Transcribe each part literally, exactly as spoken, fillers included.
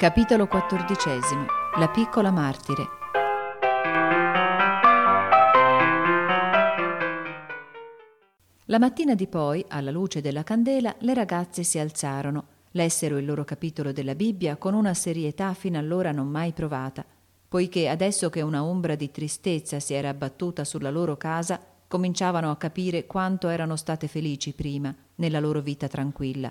Capitolo quattordicesimo. La piccola martire. La mattina di poi, alla luce della candela, le ragazze si alzarono, lessero il loro capitolo della Bibbia con una serietà fino allora non mai provata, poiché adesso che una ombra di tristezza si era abbattuta sulla loro casa, cominciavano a capire quanto erano state felici prima, nella loro vita tranquilla.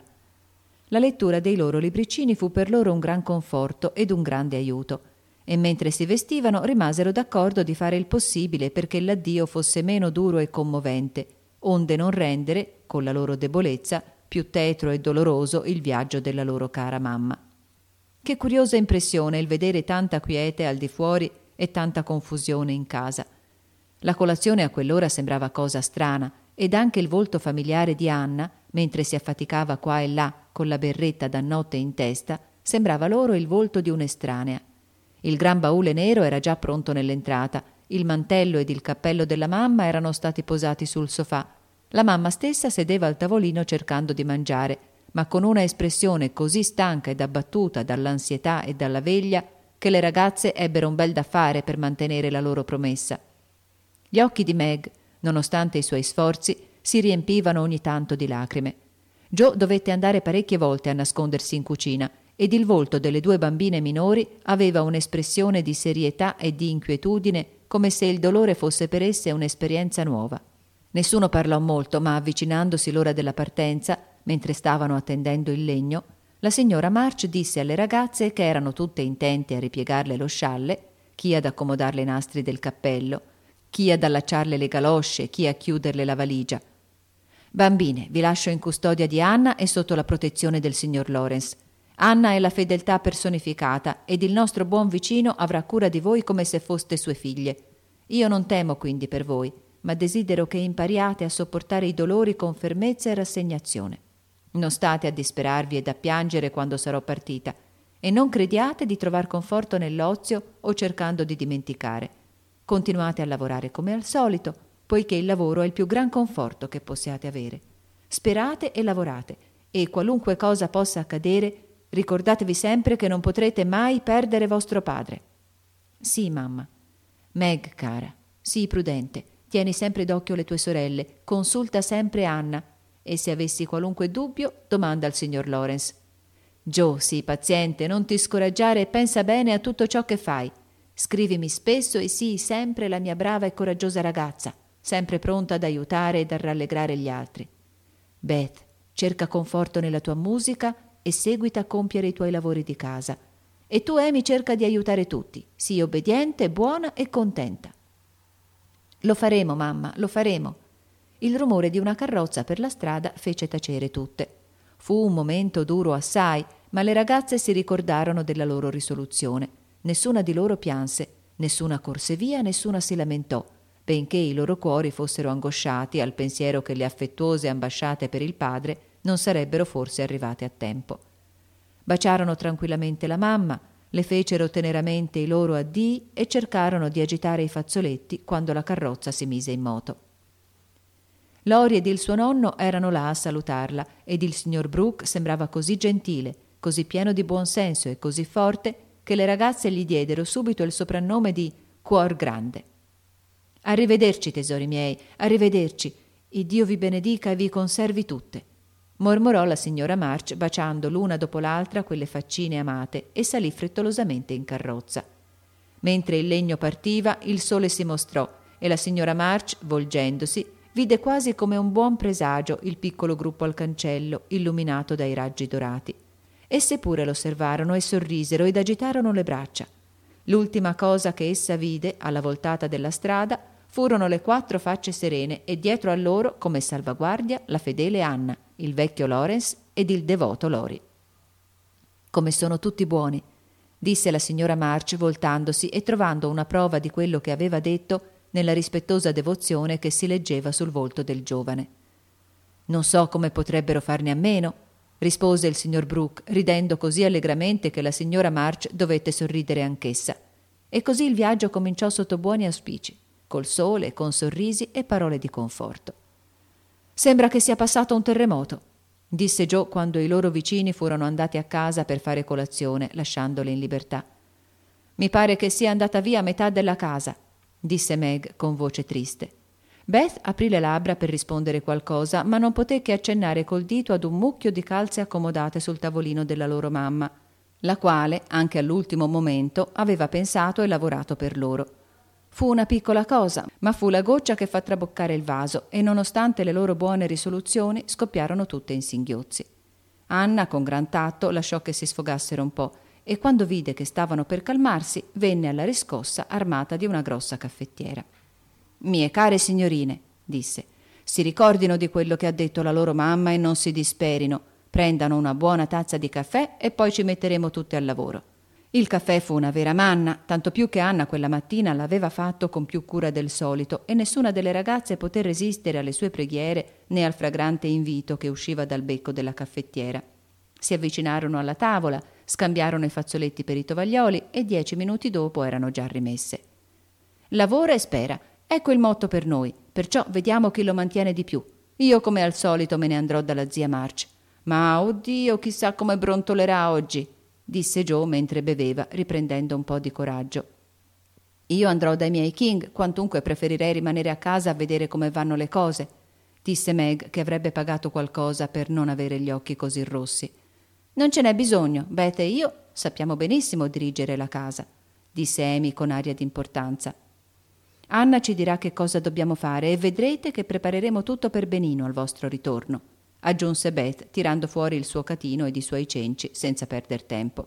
La lettura dei loro libricini fu per loro un gran conforto ed un grande aiuto, e mentre si vestivano rimasero d'accordo di fare il possibile perché l'addio fosse meno duro e commovente, onde non rendere, con la loro debolezza, più tetro e doloroso il viaggio della loro cara mamma. Che curiosa impressione il vedere tanta quiete al di fuori e tanta confusione in casa. La colazione a quell'ora sembrava cosa strana, ed anche il volto familiare di Anna, mentre si affaticava qua e là con la berretta da notte in testa, sembrava loro il volto di un'estranea. Il gran baule nero era già pronto nell'entrata, il mantello ed il cappello della mamma erano stati posati sul sofà. La mamma stessa sedeva al tavolino cercando di mangiare, ma con una espressione così stanca ed abbattuta dall'ansietà e dalla veglia che le ragazze ebbero un bel da fare per mantenere la loro promessa. Gli occhi di Meg, nonostante i suoi sforzi, si riempivano ogni tanto di lacrime. Joe dovette andare parecchie volte a nascondersi in cucina ed il volto delle due bambine minori aveva un'espressione di serietà e di inquietudine come se il dolore fosse per esse un'esperienza nuova. Nessuno parlò molto, ma avvicinandosi l'ora della partenza, mentre stavano attendendo il legno, la signora March disse alle ragazze che erano tutte intente a ripiegarle lo scialle, chi ad accomodarle i nastri del cappello, chi ad allacciarle le galosce, chi a chiuderle la valigia. «Bambine, vi lascio in custodia di Anna e sotto la protezione del signor Lawrence. Anna è la fedeltà personificata ed il nostro buon vicino avrà cura di voi come se foste sue figlie. Io non temo quindi per voi, ma desidero che impariate a sopportare i dolori con fermezza e rassegnazione. Non state a disperarvi ed a piangere quando sarò partita, e non crediate di trovar conforto nell'ozio o cercando di dimenticare. Continuate a lavorare come al solito, poiché il lavoro è il più gran conforto che possiate avere. Sperate e lavorate, e qualunque cosa possa accadere, ricordatevi sempre che non potrete mai perdere vostro padre. Sì, mamma. Meg, cara, sii prudente, tieni sempre d'occhio le tue sorelle, consulta sempre Anna, e se avessi qualunque dubbio, domanda al signor Lawrence. Joe, sii paziente, non ti scoraggiare e pensa bene a tutto ciò che fai. Scrivimi spesso e sii sempre la mia brava e coraggiosa ragazza, sempre pronta ad aiutare ed a rallegrare gli altri. Beth, cerca conforto nella tua musica e seguita a compiere i tuoi lavori di casa. E tu, Amy, cerca di aiutare tutti. Sii obbediente, buona e contenta. Lo faremo, mamma, lo faremo. Il rumore di una carrozza per la strada fece tacere tutte. Fu un momento duro assai, ma le ragazze si ricordarono della loro risoluzione. Nessuna di loro pianse, nessuna corse via, nessuna si lamentò, benché i loro cuori fossero angosciati al pensiero che le affettuose ambasciate per il padre non sarebbero forse arrivate a tempo. Baciarono tranquillamente la mamma, le fecero teneramente i loro addii e cercarono di agitare i fazzoletti quando la carrozza si mise in moto. Lori ed il suo nonno erano là a salutarla ed il signor Brooke sembrava così gentile, così pieno di buon senso e così forte che le ragazze gli diedero subito il soprannome di Cuor Grande. «Arrivederci, tesori miei, arrivederci. Il Dio vi benedica e vi conservi tutte», mormorò la signora March baciando l'una dopo l'altra quelle faccine amate e salì frettolosamente in carrozza. Mentre il legno partiva, il sole si mostrò e la signora March, volgendosi, vide quasi come un buon presagio il piccolo gruppo al cancello, illuminato dai raggi dorati. Esse pure lo osservarono e sorrisero ed agitarono le braccia. L'ultima cosa che essa vide, alla voltata della strada, furono le quattro facce serene e dietro a loro, come salvaguardia, la fedele Anna, il vecchio Lawrence ed il devoto Lori. «Come sono tutti buoni», disse la signora March voltandosi e trovando una prova di quello che aveva detto nella rispettosa devozione che si leggeva sul volto del giovane. «Non so come potrebbero farne a meno», rispose il signor Brooke, ridendo così allegramente che la signora March dovette sorridere anch'essa. E così il viaggio cominciò sotto buoni auspici, col sole, con sorrisi e parole di conforto. «Sembra che sia passato un terremoto», disse Joe quando i loro vicini furono andati a casa per fare colazione, lasciandole in libertà. Mi pare che sia andata via metà della casa, disse Meg con voce triste. Beth aprì le labbra per rispondere qualcosa, ma non poté che accennare col dito ad un mucchio di calze accomodate sul tavolino della loro mamma, la quale, anche all'ultimo momento, aveva pensato e lavorato per loro. Fu una piccola cosa, ma fu la goccia che fa traboccare il vaso e, nonostante le loro buone risoluzioni, scoppiarono tutte in singhiozzi. Anna, con gran tatto, lasciò che si sfogassero un po' e quando vide che stavano per calmarsi, venne alla riscossa armata di una grossa caffettiera. «Mie care signorine», disse, «si ricordino di quello che ha detto la loro mamma e non si disperino. Prendano una buona tazza di caffè e poi ci metteremo tutte al lavoro». Il caffè fu una vera manna, tanto più che Anna quella mattina l'aveva fatto con più cura del solito e nessuna delle ragazze poté resistere alle sue preghiere né al fragrante invito che usciva dal becco della caffettiera. Si avvicinarono alla tavola, scambiarono i fazzoletti per i tovaglioli e dieci minuti dopo erano già rimesse. «Lavora e spera, ecco il motto per noi, perciò vediamo chi lo mantiene di più. Io come al solito me ne andrò dalla zia March. Ma, oddio, chissà come brontolerà oggi», disse Joe mentre beveva, riprendendo un po' di coraggio. «Io andrò dai miei King, quantunque preferirei rimanere a casa a vedere come vanno le cose», disse Meg, che avrebbe pagato qualcosa per non avere gli occhi così rossi. «Non ce n'è bisogno, Beth e io sappiamo benissimo dirigere la casa», disse Amy con aria d'importanza. «Anna ci dirà che cosa dobbiamo fare e vedrete che prepareremo tutto per benino al vostro ritorno», aggiunse Beth, tirando fuori il suo catino ed i suoi cenci senza perder tempo.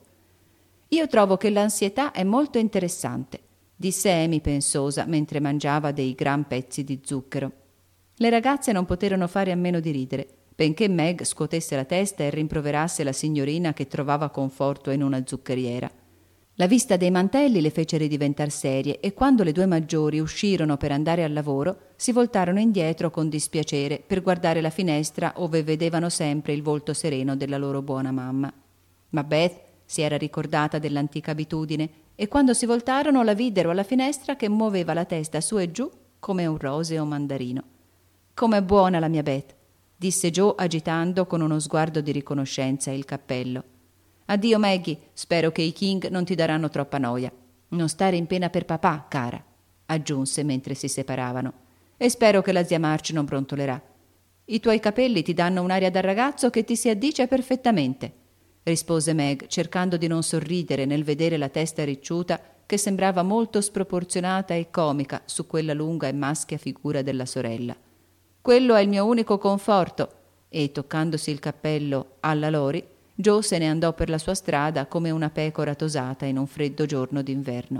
«Io trovo che l'ansietà è molto interessante», disse Amy pensosa mentre mangiava dei gran pezzi di zucchero. Le ragazze non poterono fare a meno di ridere, benché Meg scuotesse la testa e rimproverasse la signorina che trovava conforto in una zuccheriera. La vista dei mantelli le fece ridiventar serie e quando le due maggiori uscirono per andare al lavoro si voltarono indietro con dispiacere per guardare la finestra ove vedevano sempre il volto sereno della loro buona mamma. Ma Beth si era ricordata dell'antica abitudine e quando si voltarono la videro alla finestra che muoveva la testa su e giù come un roseo mandarino. «Com'è buona la mia Beth», disse Joe agitando con uno sguardo di riconoscenza il cappello. «Addio Maggie, spero che i King non ti daranno troppa noia. Non stare in pena per papà, cara», aggiunse mentre si separavano. «E spero che la zia March non brontolerà. I tuoi capelli ti danno un'aria da ragazzo che ti si addice perfettamente», rispose Meg, cercando di non sorridere nel vedere la testa ricciuta che sembrava molto sproporzionata e comica su quella lunga e maschia figura della sorella. «Quello è il mio unico conforto», e toccandosi il cappello alla Lori, Joe se ne andò per la sua strada come una pecora tosata in un freddo giorno d'inverno.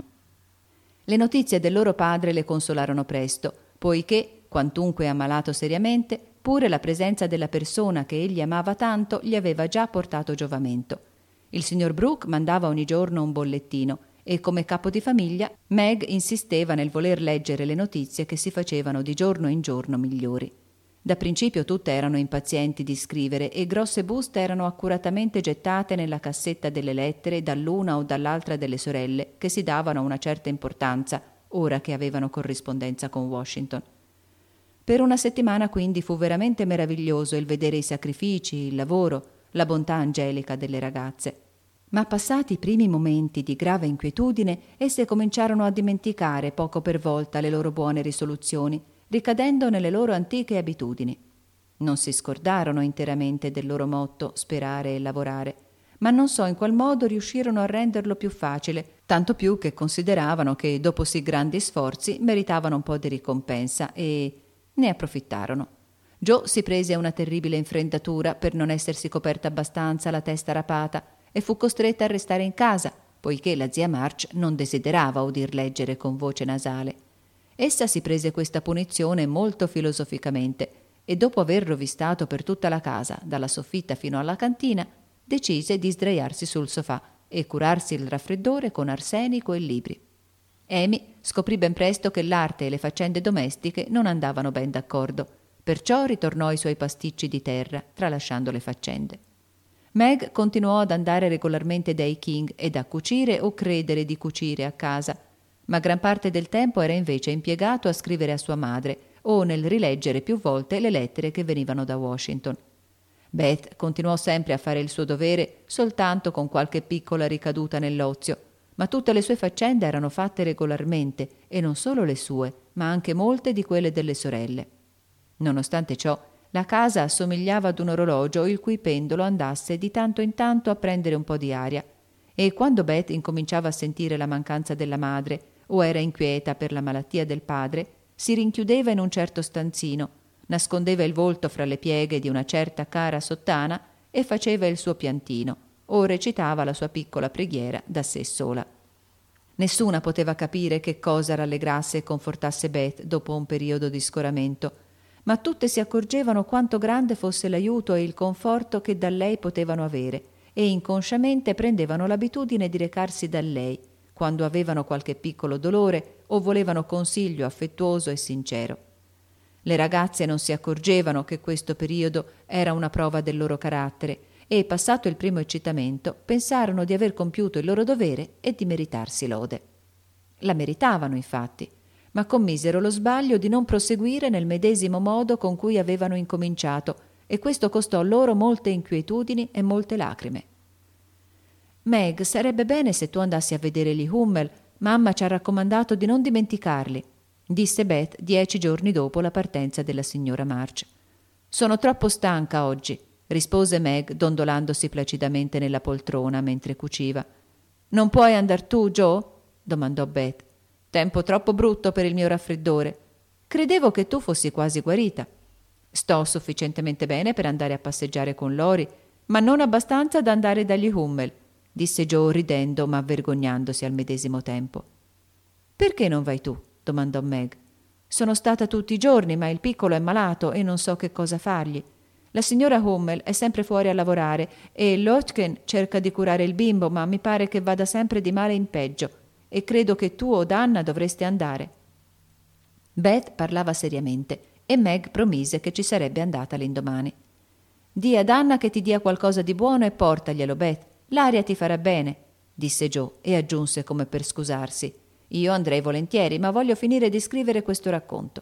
Le notizie del loro padre le consolarono presto, poiché, quantunque ammalato seriamente, pure la presenza della persona che egli amava tanto gli aveva già portato giovamento. Il signor Brooke mandava ogni giorno un bollettino e, come capo di famiglia, Meg insisteva nel voler leggere le notizie che si facevano di giorno in giorno migliori. Da principio tutte erano impazienti di scrivere e grosse buste erano accuratamente gettate nella cassetta delle lettere dall'una o dall'altra delle sorelle che si davano una certa importanza ora che avevano corrispondenza con Washington. Per una settimana quindi fu veramente meraviglioso il vedere i sacrifici, il lavoro, la bontà angelica delle ragazze. Ma passati i primi momenti di grave inquietudine, esse cominciarono a dimenticare poco per volta le loro buone risoluzioni, ricadendo nelle loro antiche abitudini. Non si scordarono interamente del loro motto sperare e lavorare, ma non so in qual modo riuscirono a renderlo più facile, tanto più che consideravano che dopo sì grandi sforzi meritavano un po' di ricompensa e ne approfittarono. Joe si prese una terribile infreddatura per non essersi coperta abbastanza la testa rapata e fu costretta a restare in casa, poiché la zia March non desiderava udir leggere con voce nasale. Essa si prese questa punizione molto filosoficamente e dopo aver rovistato per tutta la casa, dalla soffitta fino alla cantina, decise di sdraiarsi sul sofà e curarsi il raffreddore con arsenico e libri. Amy scoprì ben presto che l'arte e le faccende domestiche non andavano ben d'accordo, perciò ritornò ai suoi pasticci di terra, tralasciando le faccende. Meg continuò ad andare regolarmente dai King ed a cucire o credere di cucire a casa, ma gran parte del tempo era invece impiegato a scrivere a sua madre o nel rileggere più volte le lettere che venivano da Washington. Beth continuò sempre a fare il suo dovere, soltanto con qualche piccola ricaduta nell'ozio, ma tutte le sue faccende erano fatte regolarmente, e non solo le sue, ma anche molte di quelle delle sorelle. Nonostante ciò, la casa assomigliava ad un orologio il cui pendolo andasse di tanto in tanto a prendere un po' di aria, e quando Beth incominciava a sentire la mancanza della madre o era inquieta per la malattia del padre, si rinchiudeva in un certo stanzino, nascondeva il volto fra le pieghe di una certa cara sottana e faceva il suo piantino o recitava la sua piccola preghiera da sé sola. Nessuna poteva capire che cosa rallegrasse e confortasse Beth dopo un periodo di scoramento, ma tutte si accorgevano quanto grande fosse l'aiuto e il conforto che da lei potevano avere, e inconsciamente prendevano l'abitudine di recarsi da lei quando avevano qualche piccolo dolore o volevano consiglio affettuoso e sincero. Le ragazze non si accorgevano che questo periodo era una prova del loro carattere e, passato il primo eccitamento, pensarono di aver compiuto il loro dovere e di meritarsi lode. La meritavano, infatti, ma commisero lo sbaglio di non proseguire nel medesimo modo con cui avevano incominciato, e questo costò loro molte inquietudini e molte lacrime. «Meg, sarebbe bene se tu andassi a vedere gli Hummel. Mamma ci ha raccomandato di non dimenticarli», disse Beth dieci giorni dopo la partenza della signora March. «Sono troppo stanca oggi», rispose Meg dondolandosi placidamente nella poltrona mentre cuciva. «Non puoi andar tu, Joe?» domandò Beth. «Tempo troppo brutto per il mio raffreddore. Credevo che tu fossi quasi guarita». «Sto sufficientemente bene per andare a passeggiare con Lori, ma non abbastanza da andare dagli Hummel», disse Joe ridendo ma vergognandosi al medesimo tempo. «Perché non vai tu?» domandò Meg. «Sono stata tutti i giorni, ma il piccolo è malato e non so che cosa fargli. La signora Hummel è sempre fuori a lavorare e Lotken cerca di curare il bimbo, ma mi pare che vada sempre di male in peggio, e credo che tu o Anna dovreste andare». Beth parlava seriamente e Meg promise che ci sarebbe andata l'indomani. «Dì ad Anna che ti dia qualcosa di buono e portaglielo, Beth. L'aria ti farà bene», disse Joe, e aggiunse come per scusarsi: «Io andrei volentieri, ma voglio finire di scrivere questo racconto».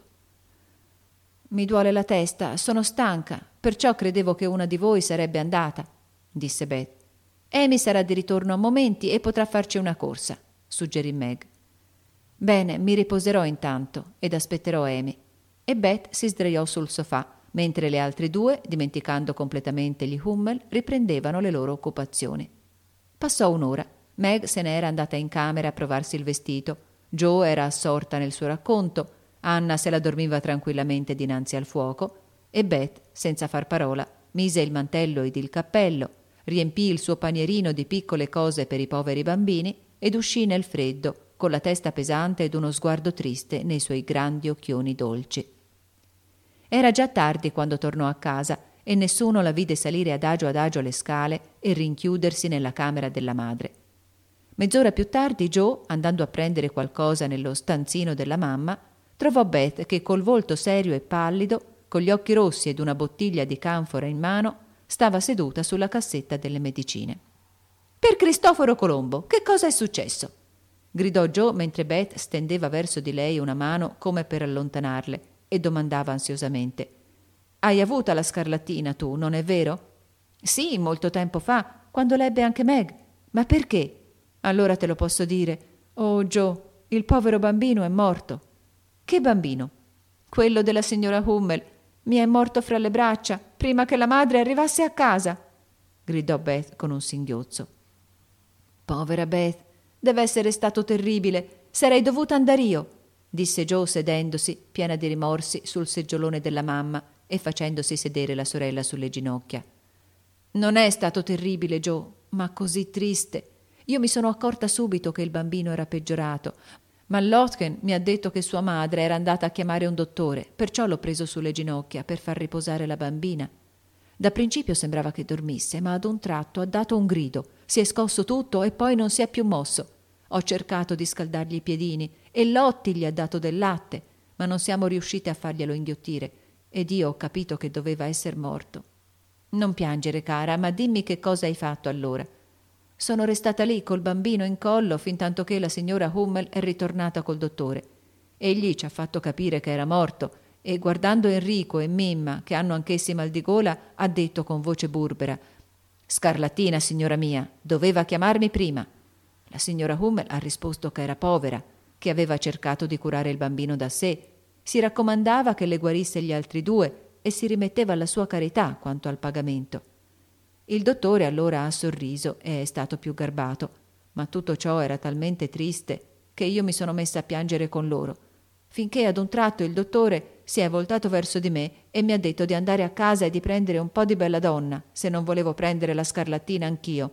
«Mi duole la testa, sono stanca, perciò credevo che una di voi sarebbe andata», disse Beth. «Amy sarà di ritorno a momenti e potrà farci una corsa», suggerì Meg. «Bene, mi riposerò intanto ed aspetterò Amy». E Beth si sdraiò sul sofà, mentre le altre due, dimenticando completamente gli Hummel, riprendevano le loro occupazioni. Passò un'ora. Meg se ne era andata in camera a provarsi il vestito. Joe era assorta nel suo racconto. Anna se la dormiva tranquillamente dinanzi al fuoco. E Beth, senza far parola, mise il mantello ed il cappello, riempì il suo panierino di piccole cose per i poveri bambini ed uscì nel freddo, con la testa pesante ed uno sguardo triste nei suoi grandi occhioni dolci. Era già tardi quando tornò a casa e nessuno la vide salire adagio adagio le scale e rinchiudersi nella camera della madre. Mezz'ora più tardi Joe, andando a prendere qualcosa nello stanzino della mamma, trovò Beth che col volto serio e pallido, con gli occhi rossi ed una bottiglia di canfora in mano, stava seduta sulla cassetta delle medicine. «Per Cristoforo Colombo, che cosa è successo?» gridò Joe mentre Beth stendeva verso di lei una mano come per allontanarle e domandava ansiosamente: «Hai avuta la scarlattina tu, non è vero?» «Sì, molto tempo fa, quando l'ebbe anche Meg. Ma perché?» «Allora te lo posso dire. Oh, Joe, il povero bambino è morto». «Che bambino?» «Quello della signora Hummel. Mi è morto fra le braccia, prima che la madre arrivasse a casa», gridò Beth con un singhiozzo. «Povera Beth, deve essere stato terribile. Sarei dovuta andare io», disse Joe sedendosi, piena di rimorsi, sul seggiolone della mamma e facendosi sedere la sorella sulle ginocchia. «Non è stato terribile, Joe, ma così triste. Io mi sono accorta subito che il bambino era peggiorato, ma Lotken mi ha detto che sua madre era andata a chiamare un dottore, perciò l'ho preso sulle ginocchia per far riposare la bambina. Da principio sembrava che dormisse, ma ad un tratto ha dato un grido, si è scosso tutto e poi non si è più mosso. Ho cercato di scaldargli i piedini e Lotti gli ha dato del latte, ma non siamo riuscite a farglielo inghiottire ed io ho capito che doveva esser morto. Non piangere, cara, ma dimmi che cosa hai fatto allora». «Sono restata lì col bambino in collo fin tanto che la signora Hummel è ritornata col dottore. Egli ci ha fatto capire che era morto e guardando Enrico e Mimma, che hanno anch'essi mal di gola, ha detto con voce burbera: «Scarlattina, signora mia, doveva chiamarmi prima». La signora Hummel ha risposto che era povera, che aveva cercato di curare il bambino da sé, si raccomandava che le guarisse gli altri due e si rimetteva alla sua carità quanto al pagamento. Il dottore allora ha sorriso e è stato più garbato, ma tutto ciò era talmente triste che io mi sono messa a piangere con loro, finché ad un tratto il dottore si è voltato verso di me e mi ha detto di andare a casa e di prendere un po' di belladonna, se non volevo prendere la scarlattina anch'io.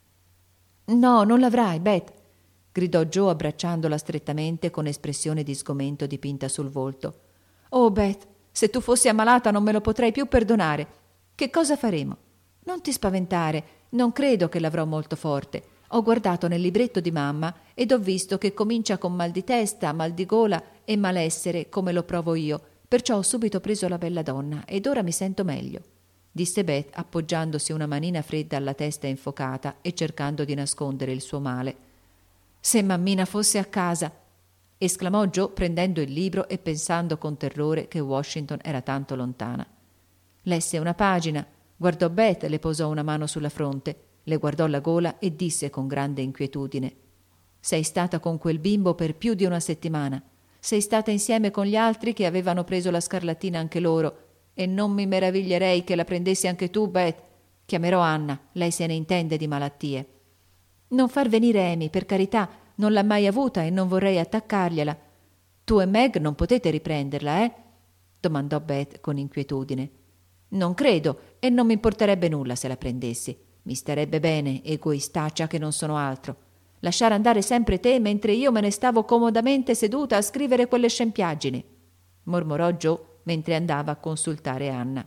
«No, non l'avrai, Beth», gridò Joe abbracciandola strettamente con espressione di sgomento dipinta sul volto. «Oh, Beth, se tu fossi ammalata non me lo potrei più perdonare. Che cosa faremo?» «Non ti spaventare, non credo che l'avrò molto forte. Ho guardato nel libretto di mamma ed ho visto che comincia con mal di testa, mal di gola e malessere come lo provo io, perciò ho subito preso la belladonna ed ora mi sento meglio», disse Beth appoggiandosi una manina fredda alla testa infocata e cercando di nascondere il suo male. «Se mammina fosse a casa!» esclamò Joe prendendo il libro e pensando con terrore che Washington era tanto lontana. Lesse una pagina, guardò Beth, le posò una mano sulla fronte, le guardò la gola e disse con grande inquietudine: «Sei stata con quel bimbo per più di una settimana. Sei stata insieme con gli altri che avevano preso la scarlattina anche loro, e non mi meraviglierei che la prendessi anche tu, Beth. Chiamerò Anna, lei se ne intende di malattie». «Non far venire Amy, per carità, non l'ha mai avuta e non vorrei attaccargliela. Tu e Meg non potete riprenderla, eh?» domandò Beth con inquietudine. «Non credo, e non mi importerebbe nulla se la prendessi. Mi starebbe bene, egoistaccia che non sono altro. Lasciare andare sempre te mentre io me ne stavo comodamente seduta a scrivere quelle scempiaggini», mormorò Joe mentre andava a consultare Anna.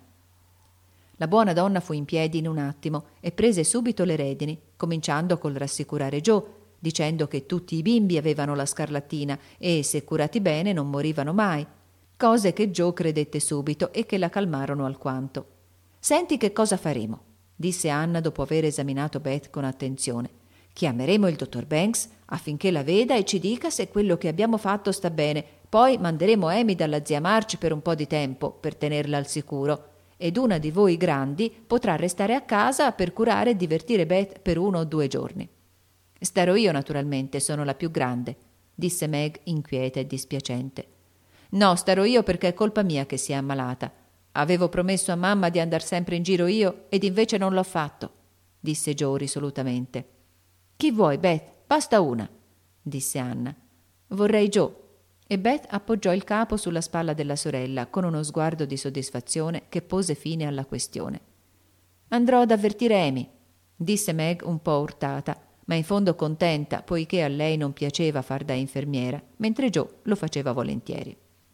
La buona donna fu in piedi in un attimo e prese subito le redini, cominciando col rassicurare Joe, dicendo che tutti i bimbi avevano la scarlattina e, se curati bene, non morivano mai, cose che Joe credette subito e che la calmarono alquanto. «Senti che cosa faremo», disse Anna dopo aver esaminato Beth con attenzione. «Chiameremo il dottor Banks affinché la veda e ci dica se quello che abbiamo fatto sta bene. Poi manderemo Amy dalla zia March per un po' di tempo, per tenerla al sicuro, ed una di voi grandi potrà restare a casa per curare e divertire Beth per uno o due giorni». «Starò io, naturalmente, sono la più grande», disse Meg inquieta e dispiacente. «No, starò io perché è colpa mia che sia ammalata. Avevo promesso a mamma di andar sempre in giro io ed invece non l'ho fatto», disse Joe risolutamente. «Chi vuoi, Beth? Basta una», disse Anna. «Vorrei Joe». E Beth appoggiò il capo sulla spalla della sorella con uno sguardo di soddisfazione che pose fine alla questione. «Andrò ad avvertire Amy», disse Meg un po' urtata, ma in fondo contenta, poiché a lei non piaceva far da infermiera, mentre Joe lo faceva volentieri.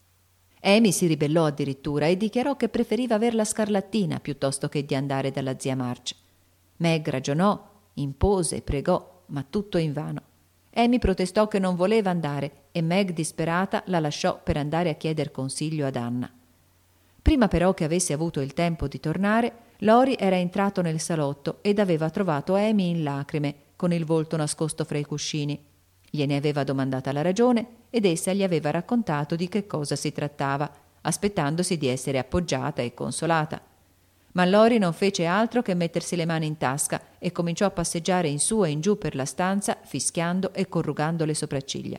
Amy si ribellò addirittura e dichiarò che preferiva aver la scarlattina piuttosto che di andare dalla zia March. Meg ragionò, impose, pregò, ma tutto invano. Amy protestò che non voleva andare e Meg, disperata, la lasciò per andare a chieder consiglio ad Anna. Prima però che avesse avuto il tempo di tornare, Lori era entrato nel salotto ed aveva trovato Amy in lacrime, con il volto nascosto fra i cuscini. Gliene aveva domandata la ragione ed essa gli aveva raccontato di che cosa si trattava, aspettandosi di essere appoggiata e consolata. Ma Lori non fece altro che mettersi le mani in tasca e cominciò a passeggiare in su e in giù per la stanza, fischiando e corrugando le sopracciglia.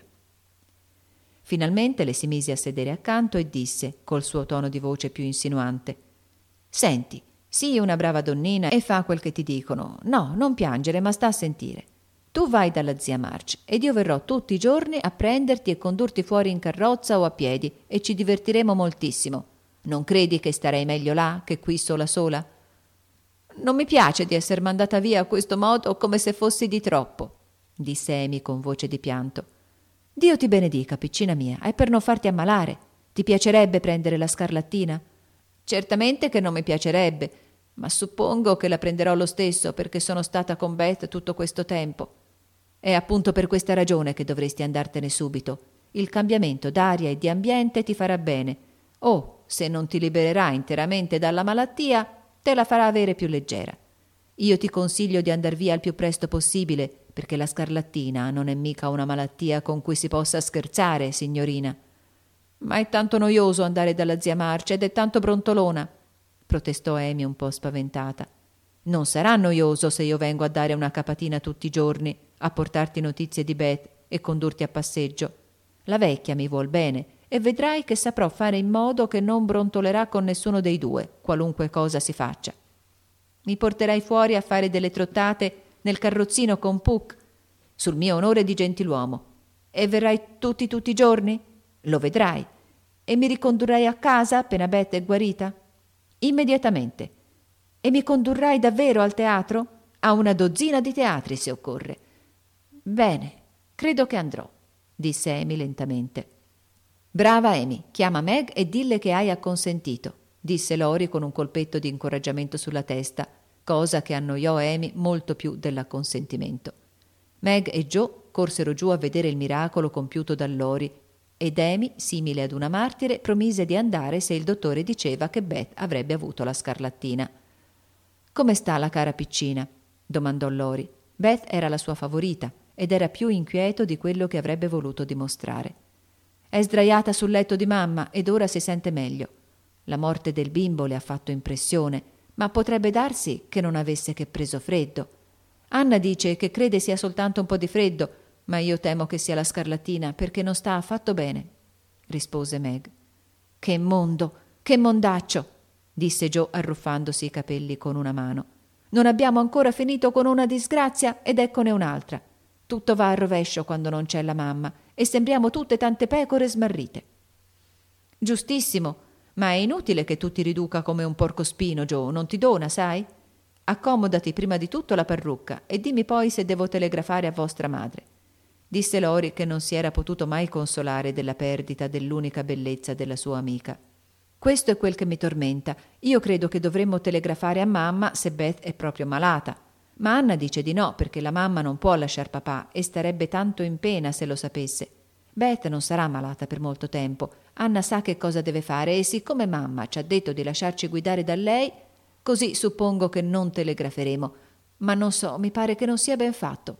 Finalmente le si mise a sedere accanto e disse, col suo tono di voce più insinuante: «Senti, sii una brava donnina e fa quel che ti dicono. No, non piangere, ma sta a sentire. Tu vai dalla zia March ed io verrò tutti i giorni a prenderti e condurti fuori in carrozza o a piedi e ci divertiremo moltissimo. Non credi che starei meglio là che qui sola sola?» «Non mi piace di essere mandata via a questo modo come se fossi di troppo», disse Amy con voce di pianto. «Dio ti benedica, piccina mia, è per non farti ammalare. Ti piacerebbe prendere la scarlattina?» «Certamente che non mi piacerebbe, ma suppongo che la prenderò lo stesso perché sono stata con Beth tutto questo tempo. È appunto per questa ragione che dovresti andartene subito. Il cambiamento d'aria e di ambiente ti farà bene. O, se non ti libererà interamente dalla malattia, te la farà avere più leggera. Io ti consiglio di andar via il più presto possibile, perché la scarlattina non è mica una malattia con cui si possa scherzare, signorina». Ma è tanto noioso andare dalla zia Marcia ed è tanto brontolona, protestò Amy un po' spaventata. Non sarà noioso se io vengo a dare una capatina tutti i giorni, a portarti notizie di Beth e condurti a passeggio. La vecchia mi vuol bene e vedrai che saprò fare in modo che non brontolerà con nessuno dei due, qualunque cosa si faccia. Mi porterai fuori a fare delle trottate nel carrozzino con Puck, sul mio onore di gentiluomo, e verrai tutti tutti i giorni? Lo vedrai. E mi ricondurrai a casa appena Beth è guarita? Immediatamente. E mi condurrai davvero al teatro? A una dozzina di teatri, se occorre. Bene, credo che andrò, disse Amy lentamente. Brava Amy, chiama Meg e dille che hai acconsentito, disse Lori con un colpetto di incoraggiamento sulla testa, cosa che annoiò Amy molto più dell'acconsentimento. Meg e Joe corsero giù a vedere il miracolo compiuto da Lori ed Amy, simile ad una martire, promise di andare se il dottore diceva che Beth avrebbe avuto la scarlattina. «Come sta la cara piccina?» domandò Lori. Beth era la sua favorita ed era più inquieto di quello che avrebbe voluto dimostrare. «È sdraiata sul letto di mamma ed ora si sente meglio. La morte del bimbo le ha fatto impressione, ma potrebbe darsi che non avesse che preso freddo. Anna dice che crede sia soltanto un po' di freddo, ma io temo che sia la scarlattina perché non sta affatto bene», rispose Meg. «Che mondo, che mondaccio!» disse Joe arruffandosi i capelli con una mano. «Non abbiamo ancora finito con una disgrazia ed eccone un'altra. Tutto va a rovescio quando non c'è la mamma e sembriamo tutte tante pecore smarrite». «Giustissimo, ma è inutile che tu ti riduca come un porcospino, Joe, non ti dona, sai? Accomodati prima di tutto la parrucca e dimmi poi se devo telegrafare a vostra madre», disse Lori, che non si era potuto mai consolare della perdita dell'unica bellezza della sua amica. «Questo è quel che mi tormenta. Io credo che dovremmo telegrafare a mamma se Beth è proprio malata. Ma Anna dice di no, perché la mamma non può lasciar papà e starebbe tanto in pena se lo sapesse. Beth non sarà malata per molto tempo. Anna sa che cosa deve fare e siccome mamma ci ha detto di lasciarci guidare da lei, così suppongo che non telegraferemo. Ma non so, mi pare che non sia ben fatto».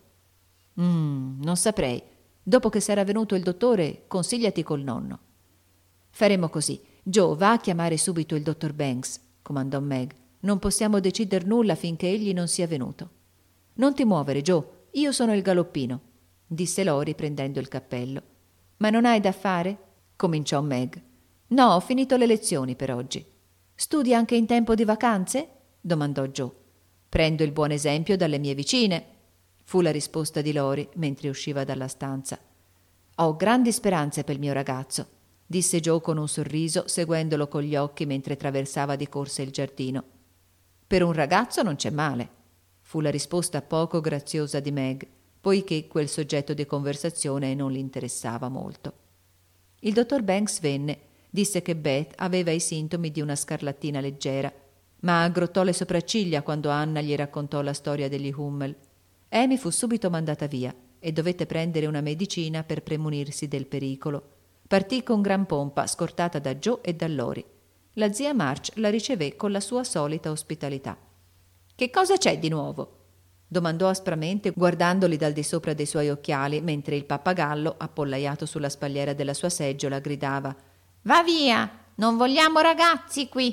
Mm, non saprei. Dopo che sarà venuto il dottore, consigliati col nonno. «Faremo così. Joe, va a chiamare subito il dottor Banks», comandò Meg. «Non possiamo decider nulla finché egli non sia venuto». «Non ti muovere, Joe, io sono il galoppino», disse Lori prendendo il cappello. «Ma non hai da fare?» cominciò Meg. «No, ho finito le lezioni per oggi». «Studi anche in tempo di vacanze?» domandò Joe. «Prendo il buon esempio dalle mie vicine», fu la risposta di Lori mentre usciva dalla stanza. «Ho grandi speranze per il mio ragazzo», disse Joe con un sorriso, seguendolo con gli occhi mentre traversava di corsa il giardino. «Per un ragazzo non c'è male», fu la risposta poco graziosa di Meg, poiché quel soggetto di conversazione non li interessava molto. Il dottor Banks venne, disse che Beth aveva i sintomi di una scarlattina leggera, ma aggrottò le sopracciglia quando Anna gli raccontò la storia degli Hummel. Amy fu subito mandata via e dovette prendere una medicina per premunirsi del pericolo. Partì con gran pompa, scortata da Joe e da Lori. La zia March la ricevé con la sua solita ospitalità. «Che cosa c'è di nuovo?» domandò aspramente, guardandoli dal di sopra dei suoi occhiali, mentre il pappagallo, appollaiato sulla spalliera della sua seggiola, gridava: «Va via! Non vogliamo ragazzi qui!»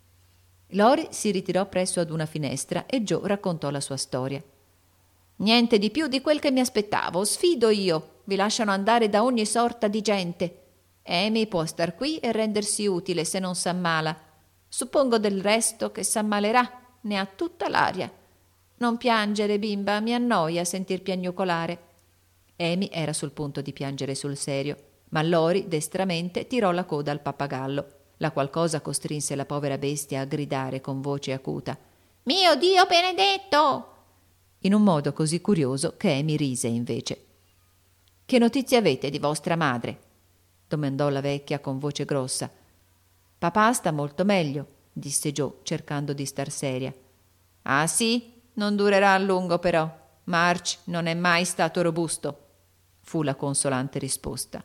Lori si ritirò presso ad una finestra e Joe raccontò la sua storia. «Niente di più di quel che mi aspettavo, sfido io! Vi lasciano andare da ogni sorta di gente. Amy può star qui e rendersi utile se non s'ammala. Suppongo del resto che s'ammalerà, ne ha tutta l'aria. Non piangere, bimba, mi annoia sentir piagnucolare». Amy era sul punto di piangere sul serio, ma Lori destramente tirò la coda al pappagallo, la qual cosa costrinse la povera bestia a gridare con voce acuta: «Mio Dio benedetto!» in un modo così curioso che Amy rise invece. «Che notizie avete di vostra madre?» domandò la vecchia con voce grossa. «Papà sta molto meglio», disse Joe, cercando di star seria. «Ah sì? Non durerà a lungo però. March non è mai stato robusto», fu la consolante risposta.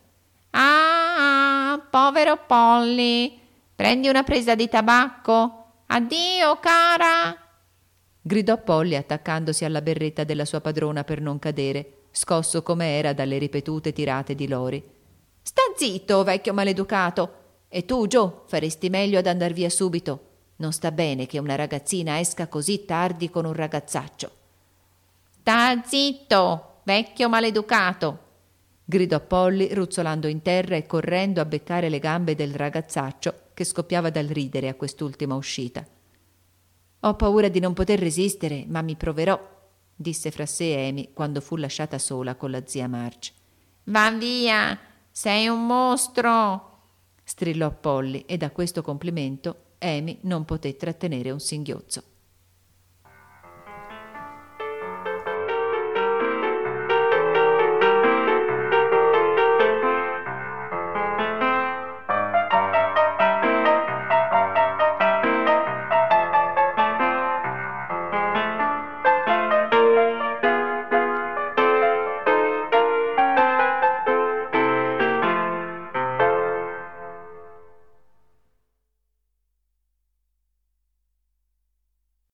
«Ah, povero Polly! Prendi una presa di tabacco? Addio, cara!» gridò Polly attaccandosi alla berretta della sua padrona per non cadere, scosso come era dalle ripetute tirate di Lori. Sta zitto, vecchio maleducato. E tu, Gio, faresti meglio ad andar via subito. Non sta bene che una ragazzina esca così tardi con un ragazzaccio. Sta zitto, vecchio maleducato, gridò Polly ruzzolando in terra e correndo a beccare le gambe del ragazzaccio che scoppiava dal ridere a quest'ultima uscita. Ho paura di non poter resistere, ma mi proverò, disse fra sé Amy quando fu lasciata sola con la zia Marge. Va via, sei un mostro, strillò Polly, e da questo complimento Amy non poté trattenere un singhiozzo.